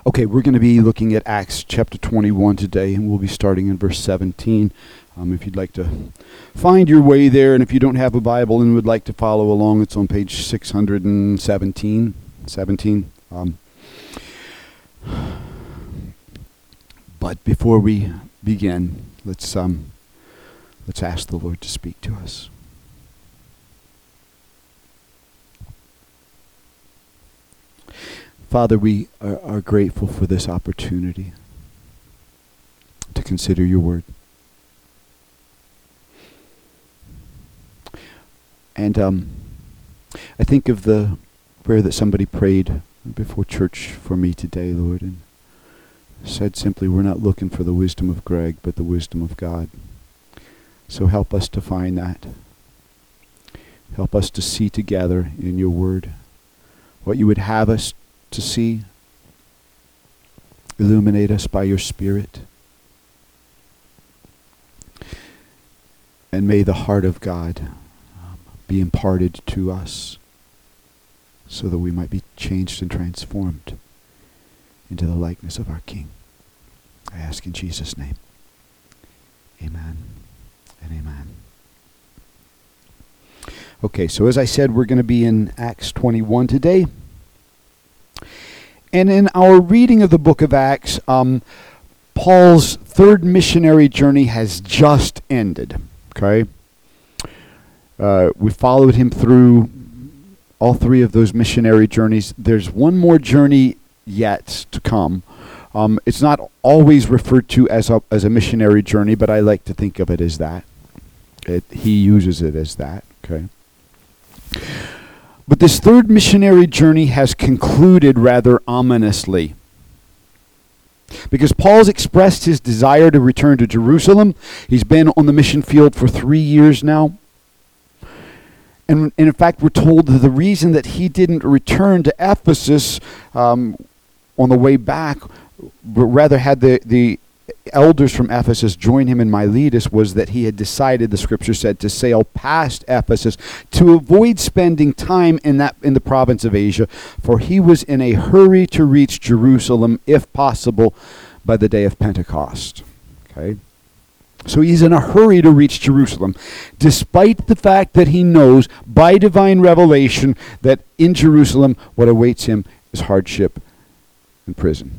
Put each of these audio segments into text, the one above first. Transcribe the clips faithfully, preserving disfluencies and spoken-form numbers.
Okay, we're going to be looking at Acts chapter twenty-one today, and we'll be starting in verse seventeen. Um, if you'd like to find your way there, and if you don't have a Bible and would like to follow along, it's on page six hundred seventeen. seventeen. Um, but before we begin, let's um, let's ask the Lord to speak to us. Father, we are, are grateful for this opportunity to consider your word. And um, I think of the prayer that somebody prayed before church for me today, Lord, and said simply, we're not looking for the wisdom of Greg, but the wisdom of God. So help us to find that. Help us to see together in your word what you would have us to see. Illuminate us by your Spirit. And may the heart of God um, be imparted to us so that we might be changed and transformed into the likeness of our King. I ask in Jesus' name. Amen and amen. Okay, so as I said, we're going to be in Acts twenty-one today. And in our reading of the book of Acts, um, Paul's third missionary journey has just ended. Okay, uh, we followed him through all three of those missionary journeys. There's one more journey yet to come. Um, it's not always referred to as a as a missionary journey, but I like to think of it as that. It, he uses it as that. Okay. But this third missionary journey has concluded rather ominously, because Paul's expressed his desire to return to Jerusalem. He's been on the mission field for three years now. And, and in fact, we're told that the reason that he didn't return to Ephesus um, on the way back, but rather had the, the elders from Ephesus join him in Miletus, was that he had decided, the scripture said, to sail past Ephesus to avoid spending time in that in the province of Asia, for he was in a hurry to reach Jerusalem, if possible, by the day of Pentecost. Okay? So he's in a hurry to reach Jerusalem, despite the fact that he knows by divine revelation that in Jerusalem what awaits him is hardship and prison.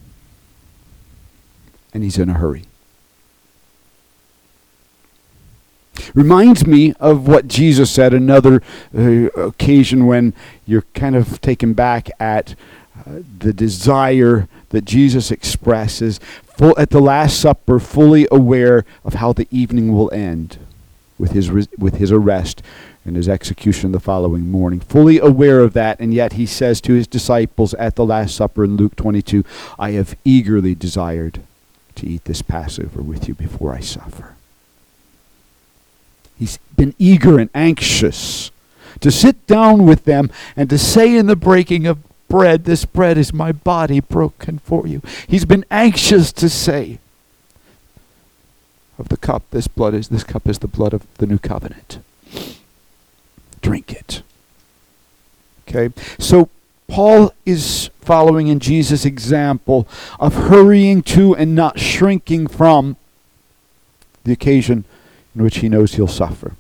And he's in a hurry. Reminds me of what Jesus said, another uh, occasion when you're kind of taken back at uh, the desire that Jesus expresses full, at the Last Supper, fully aware of how the evening will end with his res- with his arrest and his execution the following morning. Fully aware of that, and yet he says to his disciples at the Last Supper in Luke twenty-two, I have eagerly desired to eat this Passover with you before I suffer. He's been eager and anxious to sit down with them and to say in the breaking of bread, this bread is my body broken for you. He's been anxious to say of the cup, this blood is this cup is the blood of the new covenant. Drink it. Okay? So Paul is following in Jesus' example of hurrying to and not shrinking from the occasion in which he knows he'll suffer.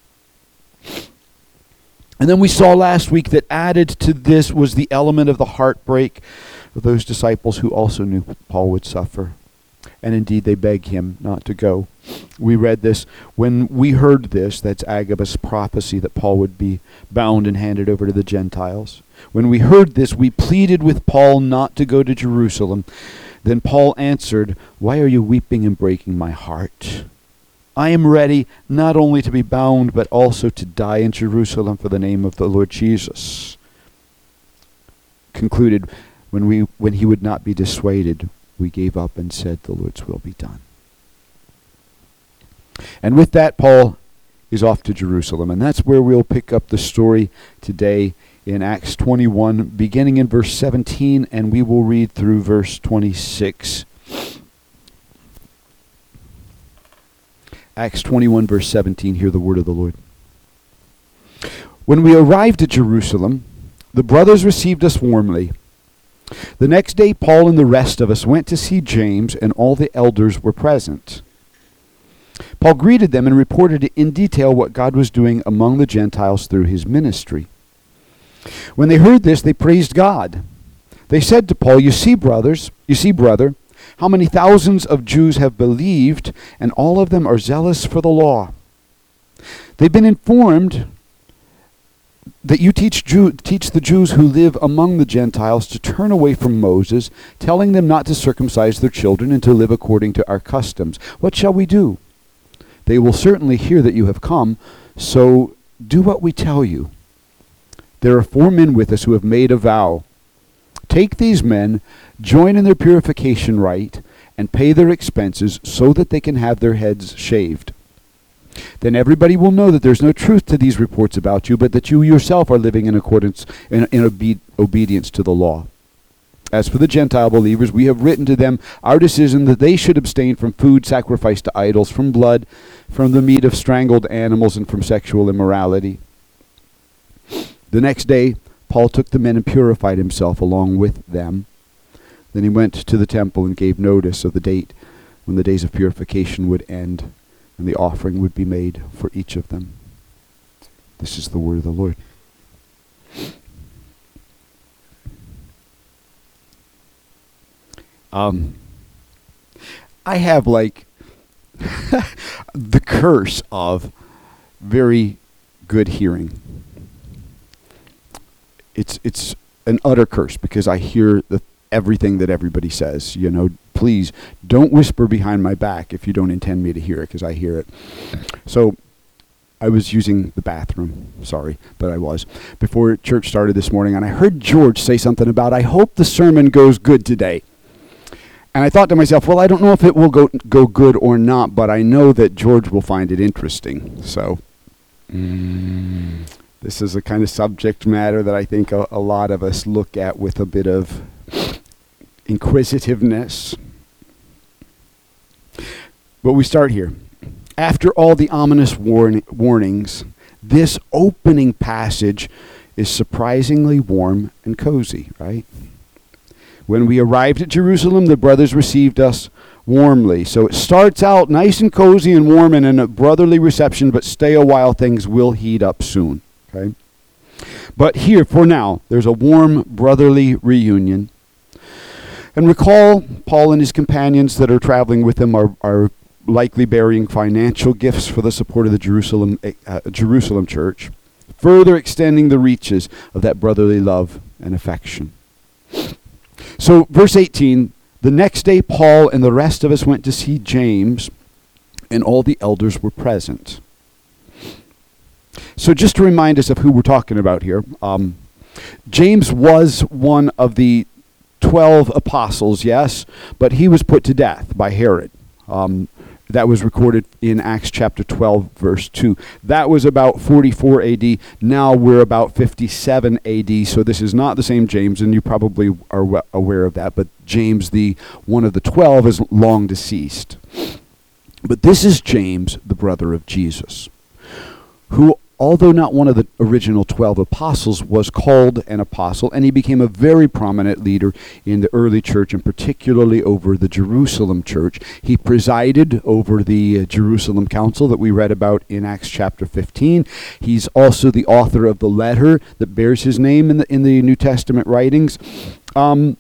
And then we saw last week that added to this was the element of the heartbreak of those disciples who also knew Paul would suffer. And indeed, they beg him not to go. We read this. When we heard this, that's Agabus' prophecy that Paul would be bound and handed over to the Gentiles. When we heard this, we pleaded with Paul not to go to Jerusalem. Then Paul answered, why are you weeping and breaking my heart? I am ready not only to be bound, but also to die in Jerusalem for the name of the Lord Jesus. Concluded, when we when he would not be dissuaded, we gave up and said, the Lord's will be done. And with that, Paul is off to Jerusalem. And that's where we'll pick up the story today in Acts twenty-one, beginning in verse seventeen, and we will read through verse twenty-six. Acts twenty-one, verse seventeen, hear the word of the Lord. When we arrived at Jerusalem, the brothers received us warmly. The next day, Paul and the rest of us went to see James, and all the elders were present. Paul greeted them and reported in detail what God was doing among the Gentiles through his ministry. When they heard this, they praised God. They said to Paul, "You see, brothers, you see, brother, how many thousands of Jews have believed, and all of them are zealous for the law. They've been informed that you teach Jew, teach the Jews who live among the Gentiles to turn away from Moses, telling them not to circumcise their children and to live according to our customs. What shall we do? They will certainly hear that you have come, so do what we tell you. There are four men with us who have made a vow. Take these men, join in their purification rite, and pay their expenses so that they can have their heads shaved. Then everybody will know that there's no truth to these reports about you, but that you yourself are living in accordance in, in obe- obedience to the law. As for the Gentile believers, we have written to them our decision that they should abstain from food sacrificed to idols, from blood, from the meat of strangled animals, and from sexual immorality." The next day, Paul took the men and purified himself along with them. Then he went to the temple and gave notice of the date when the days of purification would end, and the offering would be made for each of them. This is the word of the Lord. Um, I have like the curse of very good hearing. It's it's an utter curse because I hear the everything that everybody says. You know, please don't whisper behind my back if you don't intend me to hear it, because I hear it. So I was using the bathroom, sorry, but I was, before church started this morning, and I heard George say something about, "I hope the sermon goes good today." And I thought to myself, well, I don't know if it will go go good or not, but I know that George will find it interesting. So mm, this is a kind of subject matter that I think a, a lot of us look at with a bit of inquisitiveness. But we start here. After all the ominous warn- warnings, this opening passage is surprisingly warm and cozy, right? When we arrived at Jerusalem, the brothers received us warmly. So it starts out nice and cozy and warm and in a brotherly reception, but stay a while, things will heat up soon. Okay? But here, for now, there's a warm brotherly reunion. And recall, Paul and his companions that are traveling with him are, are likely bearing financial gifts for the support of the Jerusalem, uh, Jerusalem church, further extending the reaches of that brotherly love and affection. So, verse eighteen, the next day Paul and the rest of us went to see James, and all the elders were present. So just to remind us of who we're talking about here, um, James was one of the twelve apostles, yes, but he was put to death by Herod. Um, that was recorded in Acts chapter twelve, verse two. That was about forty-four A D. Now we're about fifty-seven A D, so this is not the same James, and you probably are w- aware of that, but James, the one of the twelve, is long deceased. But this is James, the brother of Jesus, who, although not one of the original twelve apostles, was called an apostle, and he became a very prominent leader in the early church, and particularly over the Jerusalem church. He presided over the uh, Jerusalem Council that we read about in Acts chapter fifteen. He's also the author of the letter that bears his name in the in the New Testament writings. Um,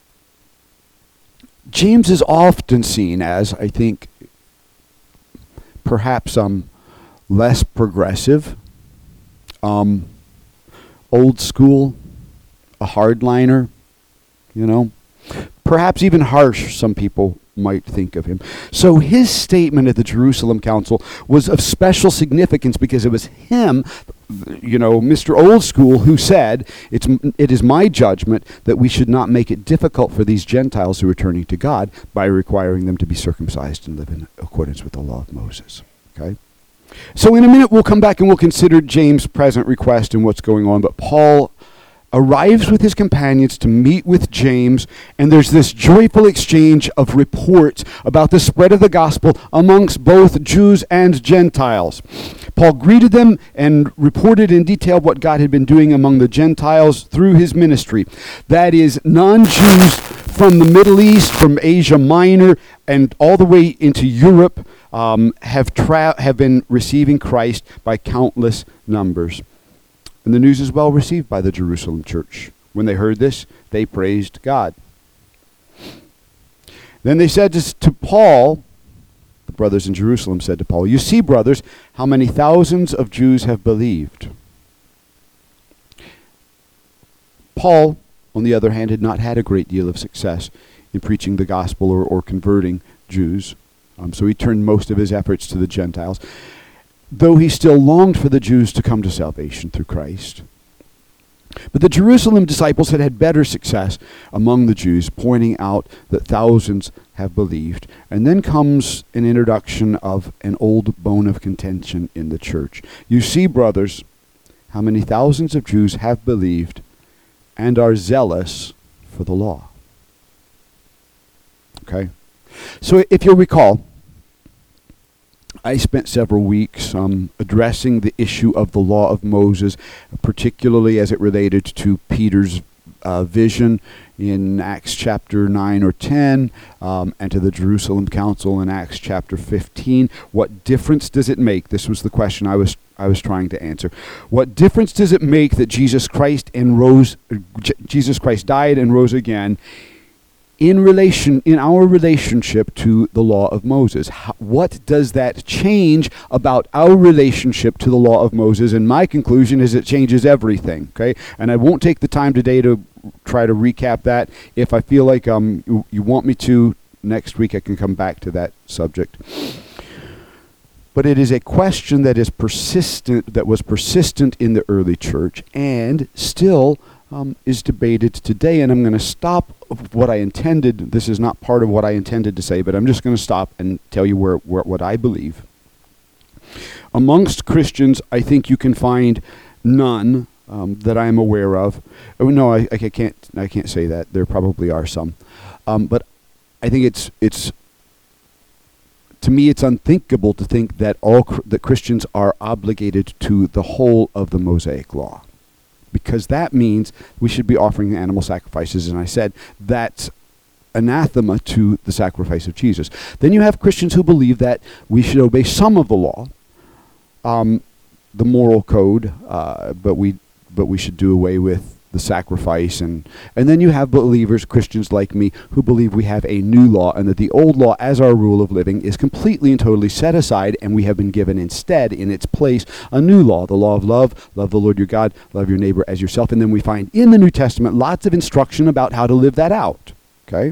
James is often seen as, I think, perhaps um, less progressive, Um, old school, a hardliner, you know, perhaps even harsh, some people might think of him. So his statement at the Jerusalem Council was of special significance because it was him, you know, Mister Old School, who said, it's, it is my judgment that we should not make it difficult for these Gentiles who are turning to God by requiring them to be circumcised and live in accordance with the law of Moses. Okay? So in a minute we'll come back and we'll consider James' present request and what's going on. But Paul arrives with his companions to meet with James, and there's this joyful exchange of reports about the spread of the gospel amongst both Jews and Gentiles. Paul greeted them and reported in detail what God had been doing among the Gentiles through his ministry. That is, non-Jews from the Middle East, from Asia Minor, and all the way into Europe um, have tra- have been receiving Christ by countless numbers. And the news is well received by the Jerusalem church. When they heard this, they praised God. Then they said to, to Paul, the brothers in Jerusalem said to Paul, "You see, brothers, how many thousands of Jews have believed." Paul, on the other hand, had not had a great deal of success in preaching the gospel or, or converting Jews. Um, so he turned most of his efforts to the Gentiles, though he still longed for the Jews to come to salvation through Christ. But the Jerusalem disciples had had better success among the Jews, pointing out that thousands have believed. And then comes an introduction of an old bone of contention in the church. "You see, brothers, how many thousands of Jews have believed and are zealous for the law." Okay? So if you'll recall, I spent several weeks um, addressing the issue of the law of Moses, particularly as it related to Peter's uh, vision in Acts chapter nine or ten, um, and to the Jerusalem Council in Acts chapter fifteen. What difference does it make? This was the question I was I was trying to answer. What difference does it make that Jesus Christ and rose, J- Jesus Christ died and rose again in relation, in our relationship to the law of Moses? How, what does that change about our relationship to the law of Moses? And my conclusion is it changes everything, okay? And I won't take the time today to try to recap that. If I feel like um you, you want me to, next week I can come back to that subject. But it is a question that is persistent, that was persistent in the early church, and still Um, is debated today. And I'm going to stop what I intended. This is not part of what I intended to say, but I'm just going to stop and tell you where, where what I believe. Amongst Christians, I think you can find none um, that I am aware of. Oh, no, I, I can't. I can't say that. There probably are some, um, but I think it's it's. To me, it's unthinkable to think that all cr- that Christians are obligated to the whole of the Mosaic law, because that means we should be offering animal sacrifices, and I said that's anathema to the sacrifice of Jesus. Then you have Christians who believe that we should obey some of the law, um, the moral code, uh, but we but we should do away with the sacrifice. And, and then you have believers, Christians like me, who believe we have a new law, and that the old law as our rule of living is completely and totally set aside, and we have been given instead, in its place, a new law, the law of love. Love the Lord your God, love your neighbor as yourself. And then we find in the New Testament lots of instruction about how to live that out. Okay?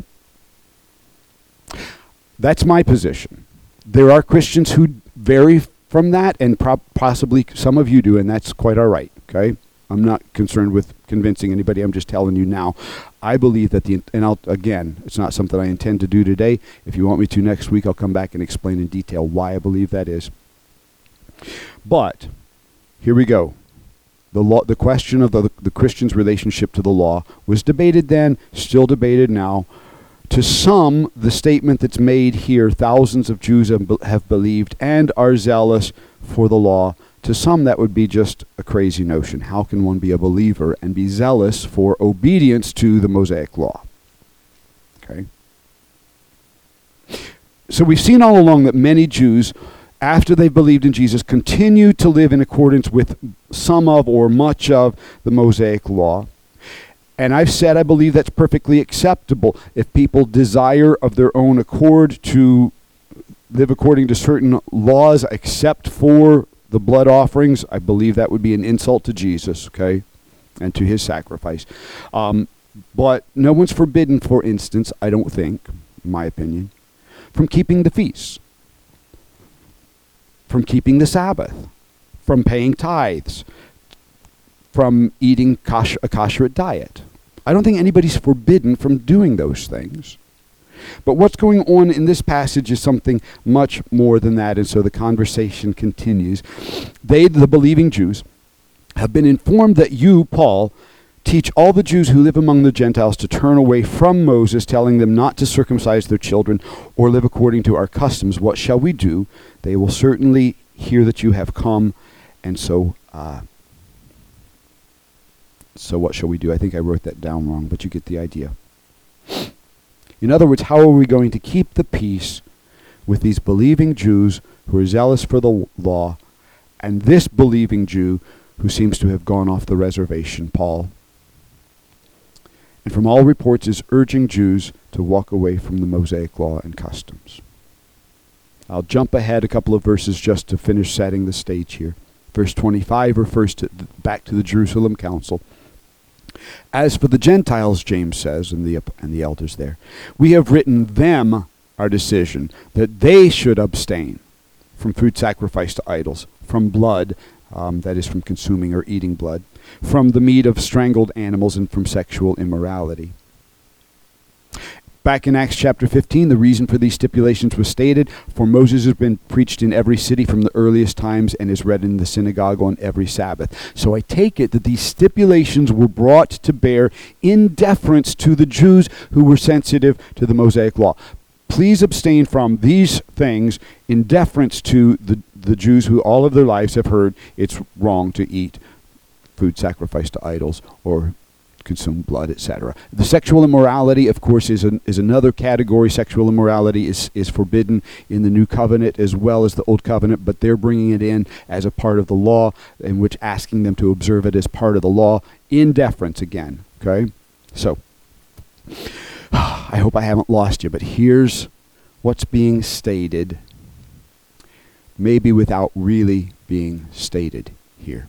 That's my position. There are Christians who vary from that, and pro- possibly some of you do, and that's quite all right. Okay? I'm not concerned with convincing anybody. I'm just telling you now. I believe that the, and I'll, again, it's not something I intend to do today. If you want me to next week, I'll come back and explain in detail why I believe that is. But here we go. The law, the question of the, the Christian's relationship to the law was debated then, still debated now. To some, the statement that's made here, thousands of Jews have, have believed and are zealous for the law. To some, that would be just a crazy notion. How can one be a believer and be zealous for obedience to the Mosaic law? Okay. So we've seen all along that many Jews, after they've believed in Jesus, continue to live in accordance with some of or much of the Mosaic law. And I've said I believe that's perfectly acceptable. If people desire of their own accord to live according to certain laws, except for the blood offerings, I believe that would be an insult to Jesus, okay, and to his sacrifice. Um, but no one's forbidden, for instance, I don't think, in my opinion, from keeping the feasts, from keeping the Sabbath, from paying tithes, from eating kosh- a kosher diet. I don't think anybody's forbidden from doing those things. But what's going on in this passage is something much more than that, and so the conversation continues. They, the believing Jews, have been informed that you, Paul, teach all the Jews who live among the Gentiles to turn away from Moses, telling them not to circumcise their children or live according to our customs. What shall we do? They will certainly hear that you have come, and so uh, so what shall we do? I think I wrote that down wrong, but you get the idea. In other words, how are we going to keep the peace with these believing Jews who are zealous for the law, and this believing Jew who seems to have gone off the reservation, Paul, and from all reports is urging Jews to walk away from the Mosaic law and customs. I'll jump ahead a couple of verses just to finish setting the stage here. Verse twenty-five refers to back to the Jerusalem council. As for the Gentiles, James says, and the and the elders there, we have written them our decision that they should abstain from food sacrificed to idols, from blood, um, that is from consuming or eating blood, from the meat of strangled animals, and from sexual immorality. Back in Acts chapter fifteen, the reason for these stipulations was stated, for Moses has been preached in every city from the earliest times and is read in the synagogue on every Sabbath. So I take it that these stipulations were brought to bear in deference to the Jews who were sensitive to the Mosaic law. Please abstain from these things in deference to the, the Jews who all of their lives have heard it's wrong to eat food sacrificed to idols or consume blood, et cetera. The sexual immorality, of course, is an, is another category. Sexual immorality is, is forbidden in the New Covenant as well as the Old Covenant, but they're bringing it in as a part of the law, in which asking them to observe it as part of the law in deference again. Okay? So, I hope I haven't lost you, but here's what's being stated, maybe without really being stated here.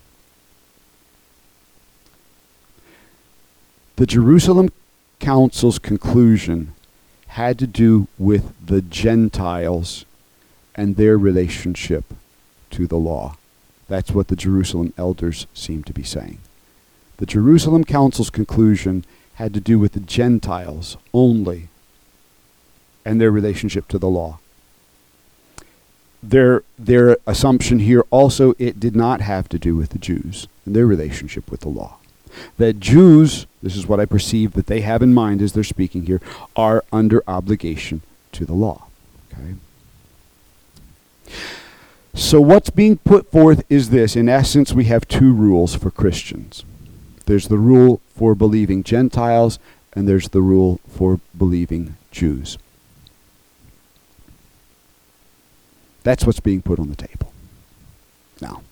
The Jerusalem Council's conclusion had to do with the Gentiles and their relationship to the law. That's what the Jerusalem elders seem to be saying. The Jerusalem Council's conclusion had to do with the Gentiles only and their relationship to the law. Their, their assumption here also, it did not have to do with the Jews and their relationship with the law. That Jews, this is what I perceive that they have in mind as they're speaking here, are under obligation to the law. Okay? So what's being put forth is this. In essence, we have two rules for Christians. There's the rule for believing Gentiles, and there's the rule for believing Jews. That's what's being put on the table. Now,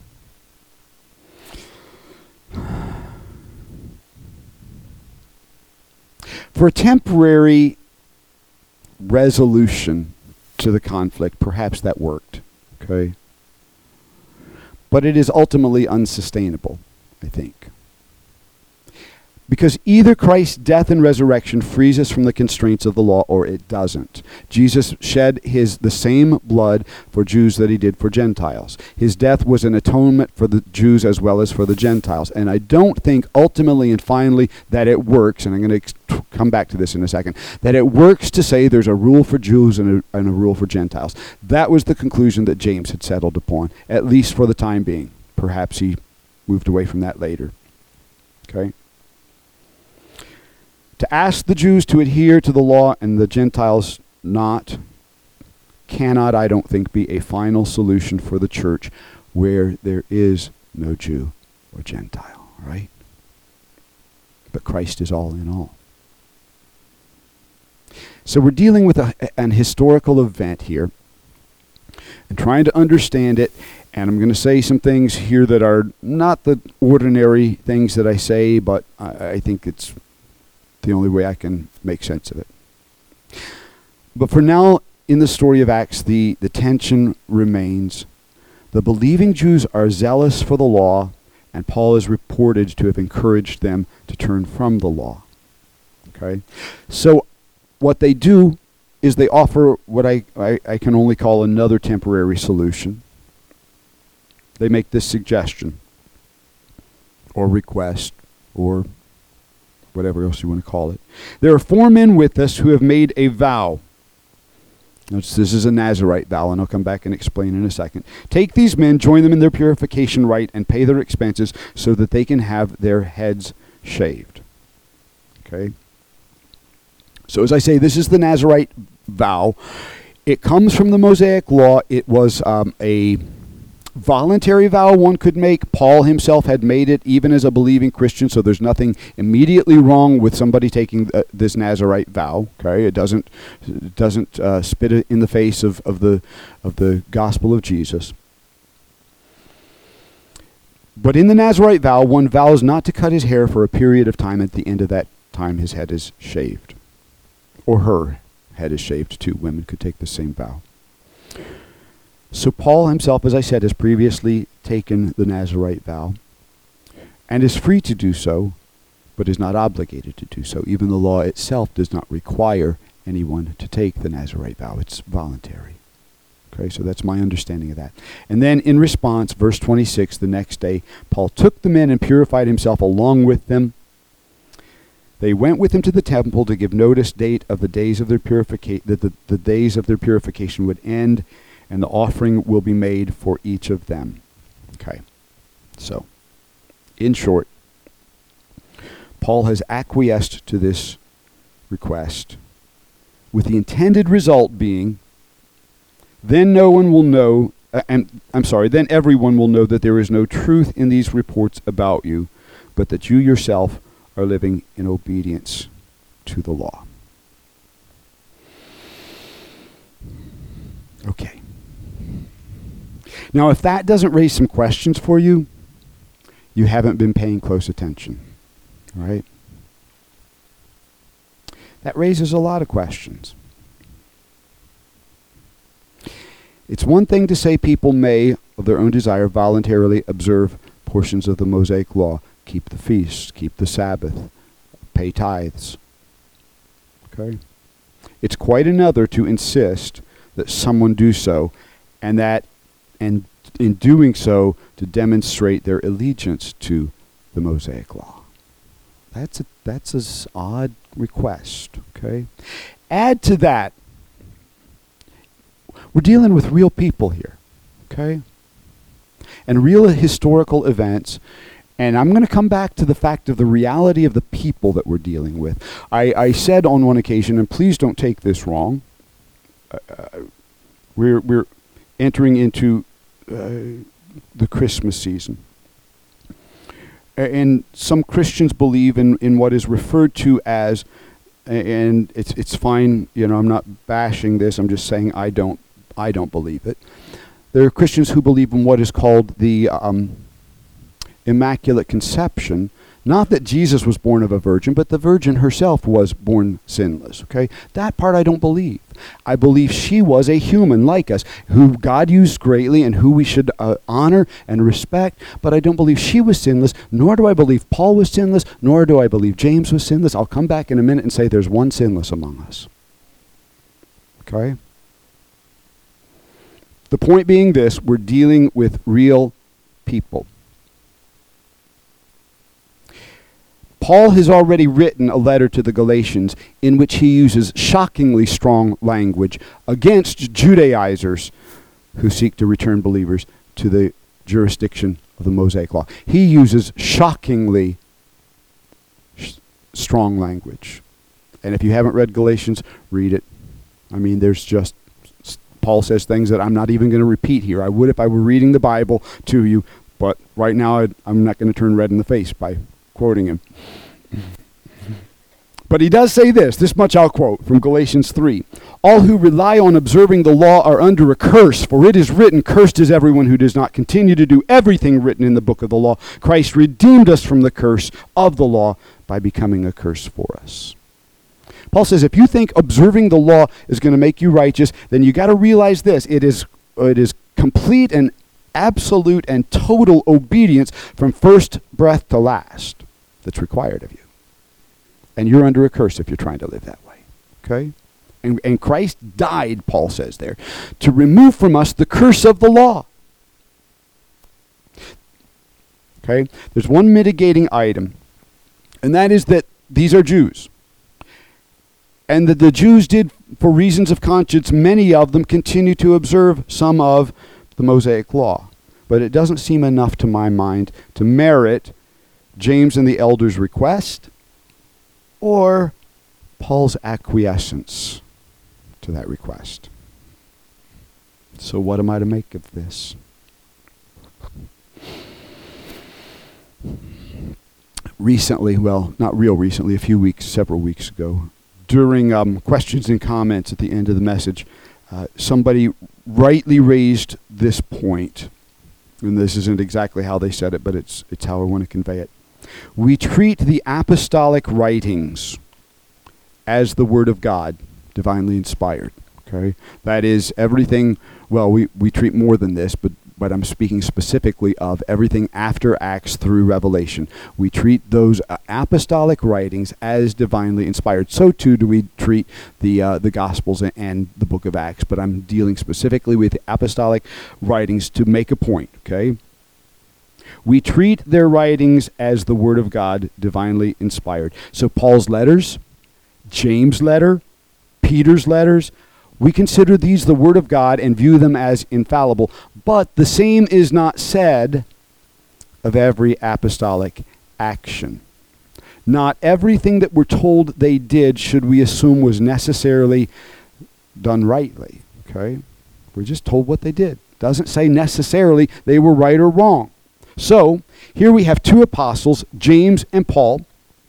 for a temporary resolution to the conflict, perhaps that worked, okay? But it is ultimately unsustainable, I think. Because either Christ's death and resurrection frees us from the constraints of the law, or it doesn't. Jesus shed his the same blood for Jews that he did for Gentiles. His death was an atonement for the Jews as well as for the Gentiles. And I don't think ultimately and finally that it works, and I'm going to ex- come back to this in a second, that it works to say there's a rule for Jews and a, and a rule for Gentiles. That was the conclusion that James had settled upon, at least for the time being. Perhaps he moved away from that later. Okay? To ask the Jews to adhere to the law and the Gentiles not, cannot, I don't think, be a final solution for the church where there is no Jew or Gentile, right? But Christ is all in all. So we're dealing with a, an historical event here and trying to understand it, and I'm going to say some things here that are not the ordinary things that I say, but I, I think it's the only way I can make sense of it. But for now, in the story of Acts, the, the tension remains. The believing Jews are zealous for the law, and Paul is reported to have encouraged them to turn from the law. Okay? So what they do is they offer what I, I, I can only call another temporary solution. They make this suggestion, or request, or whatever else you want to call it. There are four men with us who have made a vow. Notice this is a Nazirite vow, and I'll come back and explain in a second. Take these men, join them in their purification rite, and pay their expenses so that they can have their heads shaved. Okay? So as I say, this is the Nazirite vow. It comes from the Mosaic Law. It was um, a voluntary vow one could make. Paul himself had made it even as a believing Christian, so there's nothing immediately wrong with somebody taking uh, this Nazirite vow. Okay, it doesn't it doesn't uh, spit it in the face of, of the of the gospel of Jesus. But in the Nazirite vow, one vows not to cut his hair for a period of time. At the end of that time, his head is shaved, or her head is shaved too. Women could take the same vow. So Paul himself, as I said, has previously taken the Nazirite vow and is free to do so, but is not obligated to do so. Even the law itself does not require anyone to take the Nazirite vow. It's voluntary. Okay, so that's my understanding of that. And then in response, verse twenty-six, the next day, Paul took the men and purified himself along with them. They went with him to the temple to give notice date of the days of their purification, that the, the days of their purification would end, and the offering will be made for each of them. Okay. So, in short, Paul has acquiesced to this request with the intended result being, then no one will know, uh, and I'm sorry, then everyone will know that there is no truth in these reports about you, but that you yourself are living in obedience to the law. Okay. Now, if that doesn't raise some questions for you, you haven't been paying close attention, all right? That raises a lot of questions. It's one thing to say people may, of their own desire, voluntarily observe portions of the Mosaic Law, keep the feasts, keep the Sabbath, pay tithes, okay? It's quite another to insist that someone do so, and that and in doing so to demonstrate their allegiance to the Mosaic Law. That's a that's an odd request, okay? Add to that, we're dealing with real people here, okay? And real historical events. And I'm going to come back to the fact of the reality of the people that we're dealing with. I, I said on one occasion, and please don't take this wrong, uh, we're we're entering into uh, the Christmas season. And some Christians believe in, in what is referred to as, and it's it's fine, you know, I'm not bashing this, I'm just saying I don't I don't believe it. There are Christians who believe in what is called the um, Immaculate Conception. Not that Jesus was born of a virgin, but the virgin herself was born sinless, okay? That part I don't believe. I believe she was a human like us, who God used greatly and who we should uh, honor and respect, but I don't believe she was sinless, nor do I believe Paul was sinless, nor do I believe James was sinless. I'll come back in a minute and say there's one sinless among us, okay? The point being this, we're dealing with real people. Paul has already written a letter to the Galatians in which he uses shockingly strong language against Judaizers who seek to return believers to the jurisdiction of the Mosaic Law. He uses shockingly sh- strong language. And if you haven't read Galatians, read it. I mean, there's just, Paul says things that I'm not even going to repeat here. I would if I were reading the Bible to you, but right now I'd, I'm not going to turn red in the face by quoting him. But he does say this, this much I'll quote from Galatians three. All who rely on observing the law are under a curse, for it is written, cursed is everyone who does not continue to do everything written in the book of the law. Christ redeemed us from the curse of the law by becoming a curse for us. Paul says if you think observing the law is going to make you righteous, then you got to realize this, it is it is complete and absolute and total obedience from first breath to last that's required of you. And you're under a curse if you're trying to live that way. Okay? And, and Christ died, Paul says there, to remove from us the curse of the law. Okay? There's one mitigating item, and that is that these are Jews. And that the Jews did, for reasons of conscience, many of them continue to observe some of the Mosaic law. But it doesn't seem enough to my mind to merit James and the elders' request or Paul's acquiescence to that request. So what am I to make of this? Recently, well, not real recently, a few weeks, several weeks ago, during um, questions and comments at the end of the message, uh, somebody rightly raised this point, and this isn't exactly how they said it, but it's it's how I want to convey it. We treat the apostolic writings as the Word of God, divinely inspired. Okay, that is everything. Well, we, we treat more than this, but but I'm speaking specifically of everything after Acts through Revelation. We treat those uh, apostolic writings as divinely inspired. So too do we treat the uh, the Gospels and, and the book of Acts. But I'm dealing specifically with the apostolic writings to make a point. Okay. We treat their writings as the Word of God, divinely inspired. So Paul's letters, James' letter, Peter's letters, we consider these the Word of God and view them as infallible. But the same is not said of every apostolic action. Not everything that we're told they did should we assume was necessarily done rightly. Okay? We're just told what they did. Doesn't say necessarily they were right or wrong. So, here we have two apostles, James and Paul.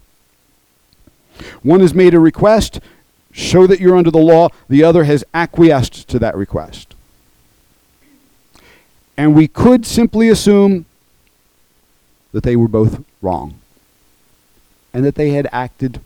One has made a request, show that you're under the law. The other has acquiesced to that request. And we could simply assume that they were both wrong and that they had acted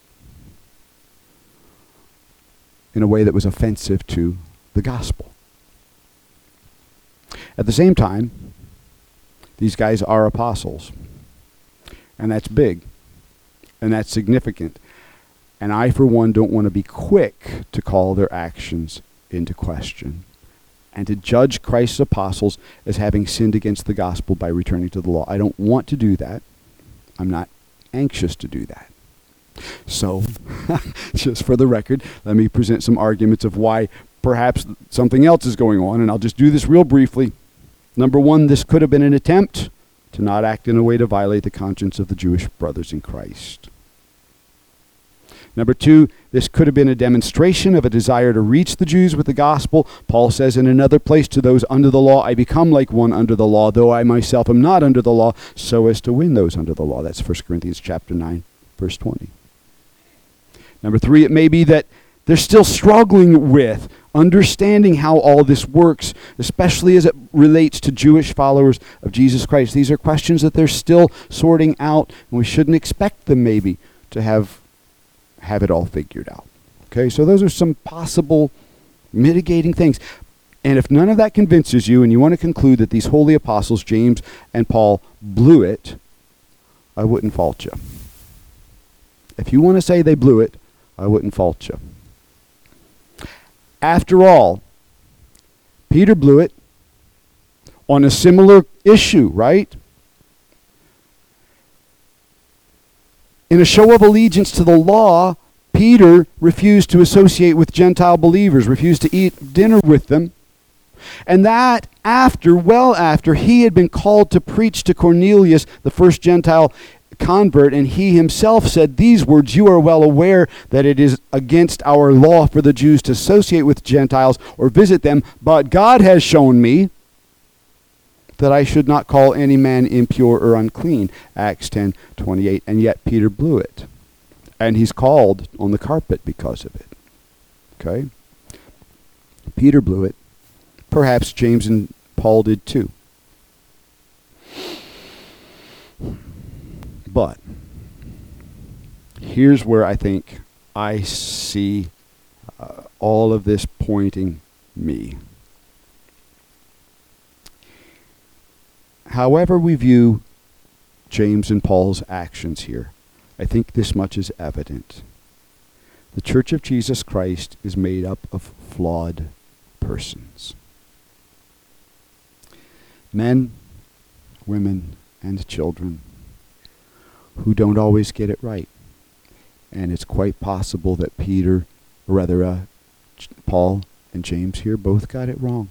in a way that was offensive to the gospel. At the same time, these guys are apostles, and that's big, and that's significant. And I, for one, don't want to be quick to call their actions into question and to judge Christ's apostles as having sinned against the gospel by returning to the law. I don't want to do that. I'm not anxious to do that. So, just for the record, let me present some arguments of why perhaps something else is going on, and I'll just do this real briefly. Number one, this could have been an attempt to not act in a way to violate the conscience of the Jewish brothers in Christ. Number two, this could have been a demonstration of a desire to reach the Jews with the gospel. Paul says in another place, to those under the law, I become like one under the law, though I myself am not under the law, so as to win those under the law. That's First Corinthians chapter nine, verse twenty. Number three, it may be that they're still struggling with understanding how all this works, especially as it relates to Jewish followers of Jesus Christ. These are questions that they're still sorting out, and we shouldn't expect them maybe to have have it all figured out. Okay, so those are some possible mitigating things. And if none of that convinces you and you want to conclude that these holy apostles, James and Paul, blew it, I wouldn't fault you. If you want to say they blew it, I wouldn't fault you. After all, Peter blew it on a similar issue, right? In a show of allegiance to the law, Peter refused to associate with Gentile believers, refused to eat dinner with them. And that after, well after, he had been called to preach to Cornelius, the first Gentile convert, and he himself said these words, you are well aware that it is against our law for the Jews to associate with Gentiles or visit them, but God has shown me that I should not call any man impure or unclean, Acts ten twenty-eight, and yet Peter blew it. And he's called on the carpet because of it. Okay? Peter blew it. Perhaps James and Paul did too. But here's where I think I see uh, all of this pointing me. However we view James and Paul's actions here, I think this much is evident. The Church of Jesus Christ is made up of flawed persons. Men, women, and children who don't always get it right. And it's quite possible that Peter, or rather uh, Paul and James here, both got it wrong.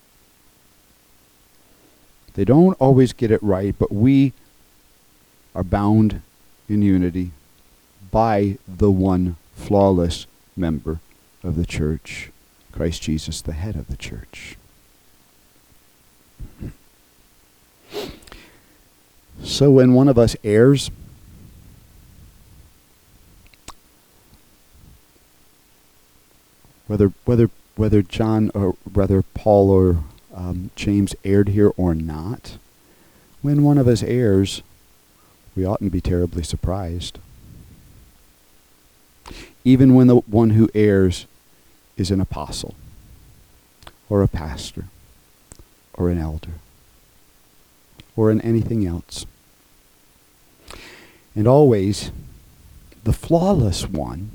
They don't always get it right, but we are bound in unity by the one flawless member of the church, Christ Jesus, the head of the church. So when one of us errs, whether whether whether John or whether Paul or um, James erred here or not, when one of us errs, we oughtn't be terribly surprised. Even when the one who errs is an apostle, or a pastor, or an elder, or in anything else. And always, the flawless one,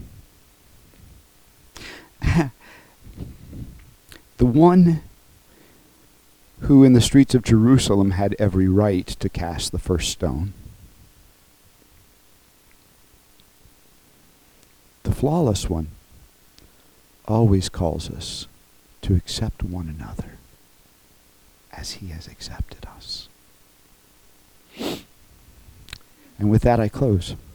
the one who in the streets of Jerusalem had every right to cast the first stone, the flawless one always calls us to accept one another as he has accepted us. And with that I close.